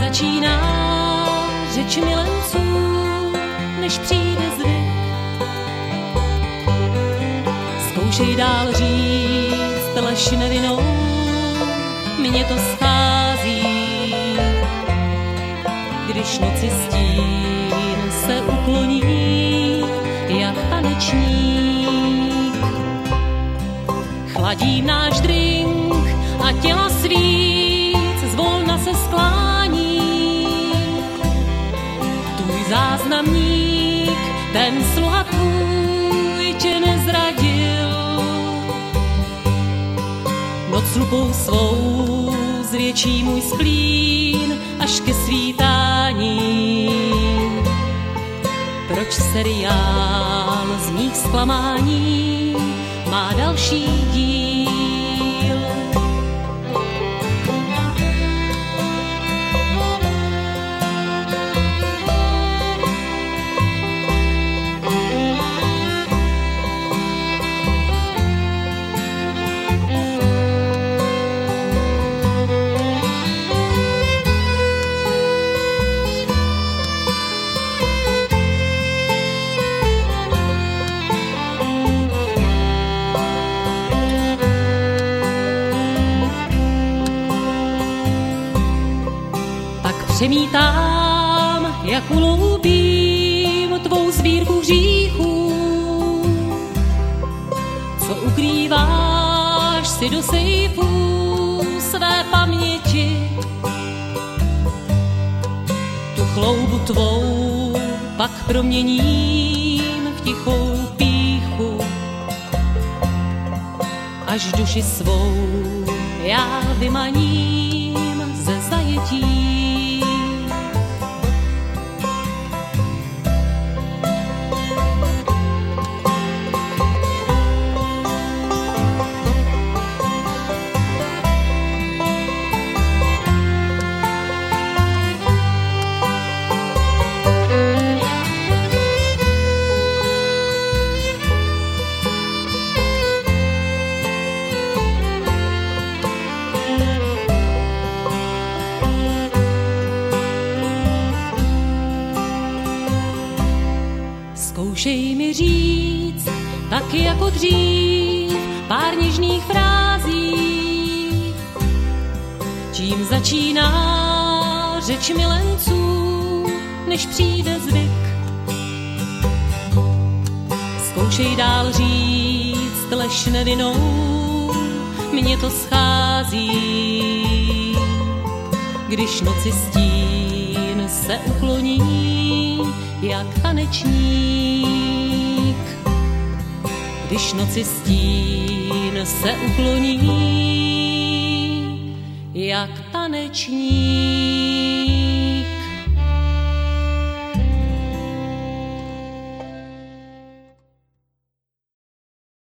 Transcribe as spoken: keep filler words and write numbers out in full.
začíná řeč milenců, než přijde zvyk. Zkoušej dál říct lež nevinnou, mně to schází, když noci stín se ukloní jak tanečník. Chladí náš drink a těla svíc zvolna se sklání. Tvůj záznamník, ten sluha tvůj tě nezradil. Noc lupou svou zvětší můj splín až ke svítání. Proč seriál z mých zklamání má další díl? Přemítám, jak uloubím tvou sbírku hříchů, co ukrýváš si do sejfů své paměti. Tu chloubu tvou pak proměním v tichou pýchu, až duši svou já vymaním ze zajetí. Zkoušej mi říct, tak jako dřív, pár něžných frází, čím začíná řeč milenců, než přijde zvyk. Zkoušej dál říct lež nevinnou, mně to schází, když noci stín se ukloní jak tanečník. Když noci stín se ukloní jak tanečník.